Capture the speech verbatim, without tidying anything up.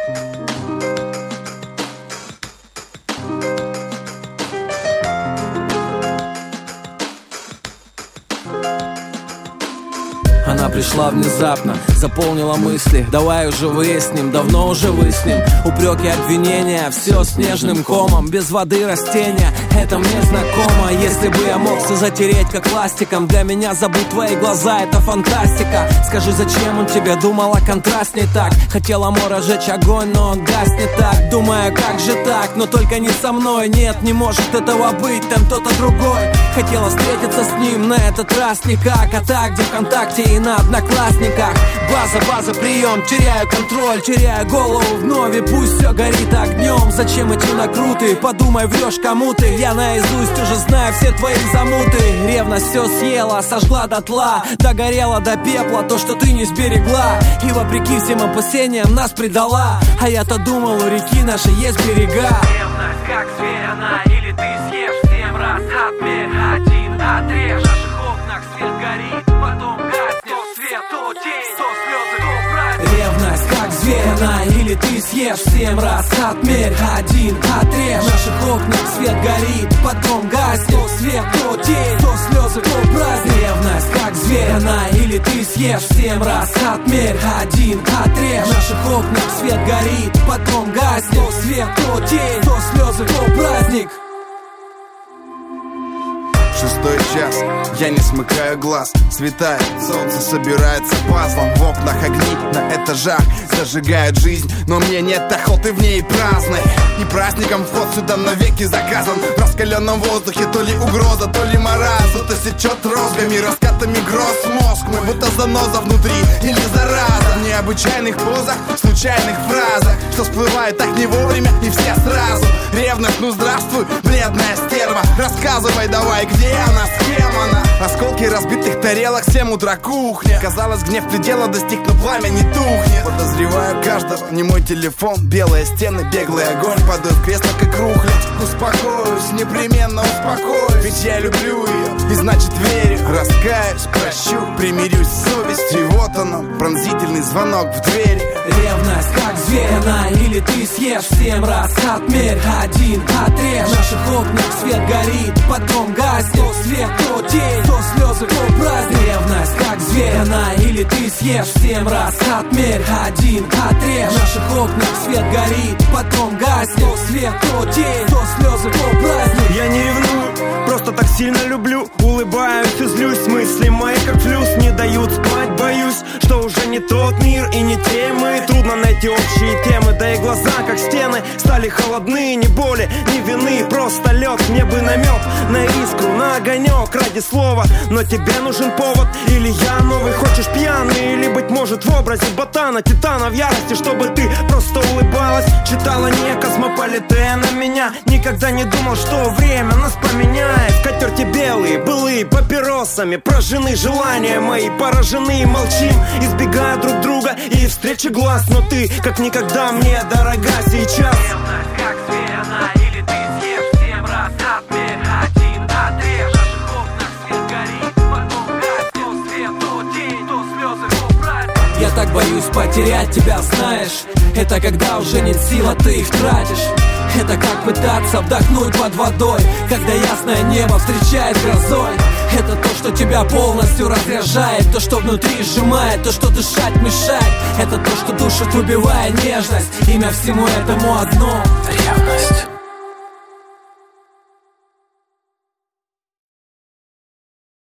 Она пришла внезапно, заполнила мысли. Давай уже выясним, давно уже выясним. Упреки, обвинения, все снежным комом. Без воды растения, это мне знакомо. Если бы я мог все затереть как пластиком, для меня забыть твои глаза, это фантастика. Скажи, зачем он тебе, думал о контрасте так. Хотел амора жечь огонь, но он гаснет так. Думаю, как же так, но только не со мной. Нет, не может этого быть, там кто-то другой. Хотела встретиться с ним, на этот раз никак. А так, где ВКонтакте и на Одноклассниках. База, база, прием, теряю контроль, теряю голову вновь, и пусть все горит огнем. Зачем эти накруты? Подумай, врешь кому ты. Я наизусть уже знаю все твои замуты. Ревность все съела, сожгла дотла, догорела до пепла то, что ты не сберегла. И вопреки всем опасениям нас предала. А я-то думал, у реки нашей есть берега. Ревность как зверь, она или ты съешь семь раз. Отмерь один, отрежь. В наших окнах свет горит, потом гаснет. Свет, то день, то слезы, то праздник. Ревность как зверь, она или ты съешь семь раз. Отмерь один, отрежь. В наших окнах свет горит, потом гаснет. Свет, то день, то слезы, то праздник. Ревность как зверь, она или ты съешь семь раз. Отмерь один, отрежь. В наших окнах свет горит, потом гаснет. Свет, то день, то слезы, то праздник. Шестой час, я не смыкаю глаз. Светает, солнце собирается пазлом. В окнах огни на этажах зажигают жизнь, но мне нет охоты в ней праздной. И праздником вход сюда навеки заказан. В раскаленном воздухе то ли угроза, то ли мороз. Будто сечет розгами, раскатами гроз мозг. Мы будто заноза внутри или зараза. В необычайных позах, в случайных фразах, что всплывает так не вовремя и все сразу. Ревность, ну здравствуй, бледная стерва. Рассказывай давай, где она, с кем она? Осколки разбитых тарелок, семь утра кухня. Казалось, гнев предела достиг, но пламя не тухнет. Подозреваю каждого, не мой телефон. Белые стены, беглый огонь, падаю в кресло, как рухлядь. Успокоюсь, непременно успокоюсь. Ведь я люблю ее, и значит верю. Раскаюсь, прощу, примирюсь с совестью. И вот он, пронзительный звонок в дверь. Ревность как зверь, она или ты съешь семь раз. Отмерь один, отрежь. В наших окнах свет горит, потом гаснет. То свет, то день, то слезы, то праздник. Ревность как зверь, она или ты съешь семь раз. Отмерь один, отрежь. В наших окнах свет горит, потом гаснет. То свет, то день, то слезы, то праздник. Я не ревную, просто так сильно люблю. Улыбаюсь и злюсь, мысли мои как флюс. Не дают спать, боюсь, что уже не тот мир и не те мы. Трудно найти общие темы, да и глаза как стены стали холодны, ни боли, ни вины, просто лед. Мне бы намек на искру, на огонек ради слова. Но тебе нужен повод, или я новый? Хочешь пьяный, или быть может в образе ботана, титана в ярости, чтобы ты просто улыбалась. Читала не Космополитена меня. Никогда не думал, что время нас поменяет. В котерте белые, былые папиросами прожжены желания мои, поражены, молчим, избегая друг друга и встречи глаз. Но ты, как никогда, мне дорога сейчас. Ревность как зверь, она или ты съешь семь раз. Отмерь один, отрежь. В наших окнах свет горит, потом гаснет. Свет, то день, то слезы, то праздник. Я так боюсь потерять тебя, знаешь. Это когда уже нет сил, а ты их тратишь. Это как пытаться вдохнуть под водой, когда ясное небо встречает грозой. Это то, что тебя полностью разряжает, то, что внутри сжимает, то, что дышать мешает. Это то, что душит, убивая нежность. Имя всему этому одно — ревность.